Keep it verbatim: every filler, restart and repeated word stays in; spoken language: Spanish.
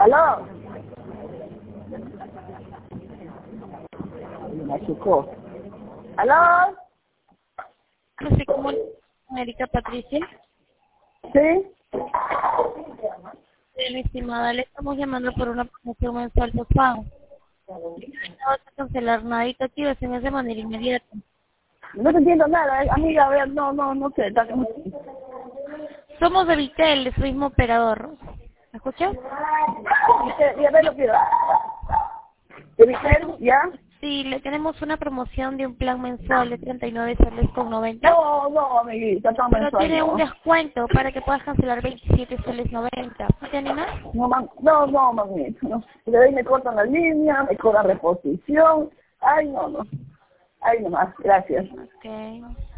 ¿Aló? Me machucó. ¿Aló? No sé cómo Erika Patricia. ¿Sí? Sí, mi estimada, le estamos llamando por una promoción mensual de pago. No vas a cancelar nada y te activas en esa manera inmediata. No te entiendo nada, eh, amiga, a ver, no, no, no sé. Está... Somos de Vitel, de su mismo operador. ¿Me escuchas? Ya ver lo quiero. ¿De Vitel? ¿Ya? Sí, le tenemos una promoción de un plan mensual de treinta y nueve soles con noventa. No, no, amiguita, está Pero mensual, tiene un no. descuento para que puedas cancelar veintisiete soles noventa. ¿Te animas? No, mam, no, no, mamita, no. Y de ahí me cortan la línea, me cobran reposición. Ay, no, no. Ay, nomás, gracias. Ok.